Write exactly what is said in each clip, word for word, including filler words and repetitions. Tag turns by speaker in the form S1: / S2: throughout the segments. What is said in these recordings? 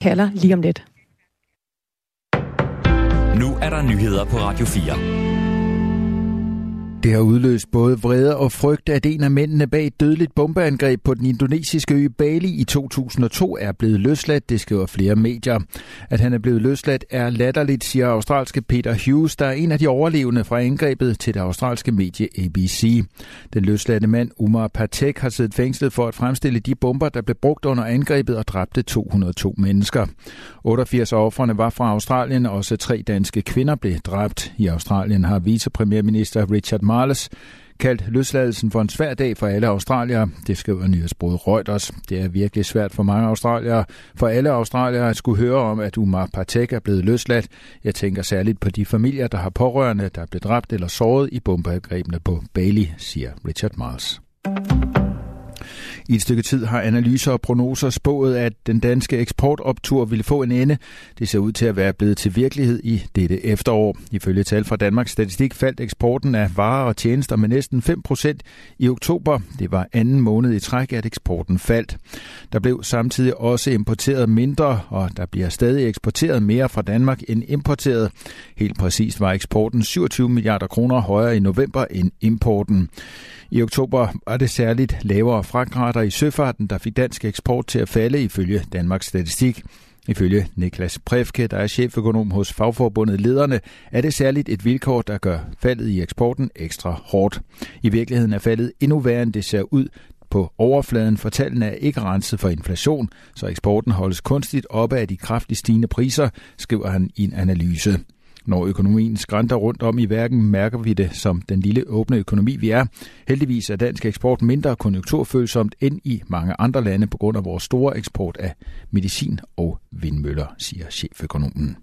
S1: kalder lige om lidt.
S2: Nu er der nyheder på Radio fire.
S3: Det har udløst både vrede og frygt, at en af mændene bag et dødeligt bombeangreb på den indonesiske ø Bali i to tusind og to er blevet løsladt, det skriver flere medier. At han er blevet løsladt er latterligt, siger australske Peter Hughes, der er en af de overlevende fra angrebet, til det australske medie A B C. Den løsladte mand Umar Patek har siddet fængslet for at fremstille de bomber, der blev brugt under angrebet og dræbte to hundrede og to mennesker. otteogfirs af ofrene var fra Australien, og også tre danske kvinder blev dræbt. I Australien har vicepremierminister Richard Marles kaldt løsladelsen for en svær dag for alle australiere. Det skriver nyhedsbureauet Reuters. Det er virkelig svært for mange australiere, for alle australiere at skulle høre om, at Umar Patek er blevet løsladt. Jeg tænker særligt på de familier, der har pårørende, der er blevet dræbt eller såret i bombeangrebene på Bali, siger Richard Marles. I et stykke tid har analyser og prognoser spået, at den danske eksportoptur ville få en ende. Det ser ud til at være blevet til virkelighed i dette efterår. Ifølge tal fra Danmarks Statistik faldt eksporten af varer og tjenester med næsten fem procent i oktober. Det var anden måned i træk, at eksporten faldt. Der blev samtidig også importeret mindre, og der bliver stadig eksporteret mere fra Danmark end importeret. Helt præcist var eksporten syvogtyve milliarder kroner højere i november end importen. I oktober var det særligt lavere fragtrater i søfarten, der fik dansk eksport til at falde ifølge Danmarks Statistik. Ifølge Niklas Præfke, der er cheføkonom hos fagforbundet Lederne, er det særligt et vilkår, der gør faldet i eksporten ekstra hårdt. I virkeligheden er faldet endnu værre, end det ser ud på overfladen, for tallene er ikke renset for inflation, så eksporten holdes kunstigt oppe af de kraftigt stigende priser, skriver han i en analyse. Når økonomien skrænter rundt om i verden, mærker vi det som den lille åbne økonomi, vi er. Heldigvis er dansk eksport mindre konjunkturfølsomt end i mange andre lande på grund af vores store eksport af medicin og vindmøller, siger cheføkonomen.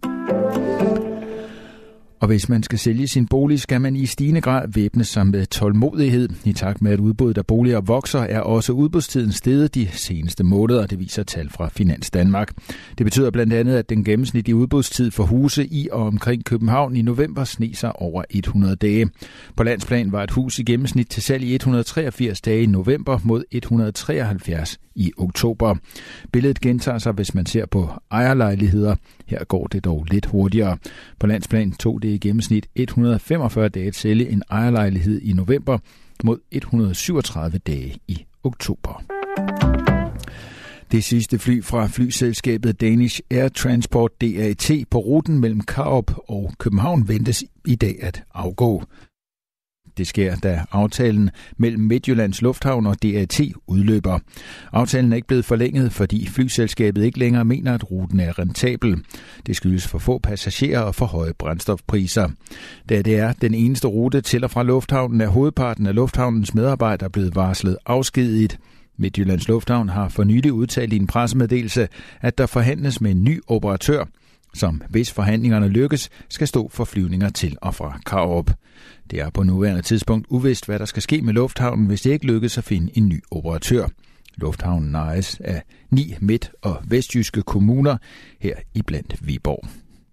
S3: Og hvis man skal sælge sin bolig, skal man i stigende grad væbne sig med tålmodighed. I takt med, at udbuddet af boliger vokser, er også udbudstiden steget de seneste måneder, det viser tal fra Finans Danmark. Det betyder blandt andet, at den gennemsnitlige udbudstid for huse i og omkring København i november sneg sig over hundrede dage. På landsplan var et hus i gennemsnit til salg i et hundrede og treogfirs dage i november mod et hundrede og treoghalvfjerds i oktober. Billedet gentager sig, hvis man ser på ejerlejligheder. Her går det dog lidt hurtigere. På landsplan tog det i gennemsnit et hundrede og femogfyrre dage at sælge en ejerlejlighed i november mod et hundrede og syvogtredive dage i oktober. Det sidste fly fra flyselskabet Danish Air Transport D A T på ruten mellem Karup og København ventes i dag at afgå. Det sker, da aftalen mellem Midtjyllands Lufthavn og D A T udløber. Aftalen er ikke blevet forlænget, fordi flyselskabet ikke længere mener, at ruten er rentabel. Det skyldes for få passagerer og for høje brændstofpriser. Da det er den eneste rute til og fra lufthavnen, er hovedparten af lufthavnens medarbejdere blevet varslet afskediget. Midtjyllands Lufthavn har for nylig udtalt i en pressemeddelelse, at der forhandles med en ny operatør, som hvis forhandlingerne lykkes, skal stå for flyvninger til og fra Karup. Det er på nuværende tidspunkt uvist, hvad der skal ske med lufthavnen, hvis det ikke lykkes at finde en ny operatør. Lufthavnen ejes af ni midt- og vestjyske kommuner her iblandt Viborg.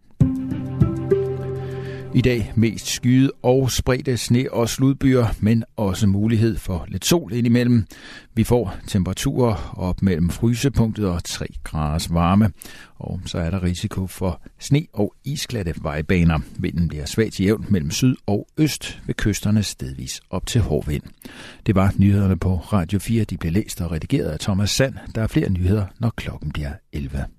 S3: I dag mest skyet og spredte sne- og sludbyer, men også mulighed for lidt sol indimellem. Vi får temperaturer op mellem frysepunktet og tre graders varme, og så er der risiko for sne- og isglatte vejbaner. Vinden bliver svag til jævn mellem syd og øst, ved kysterne stedvis op til hård vind. Det var nyhederne på Radio fire. De blev læst og redigeret af Thomas Sand. Der er flere nyheder, når klokken bliver elleve.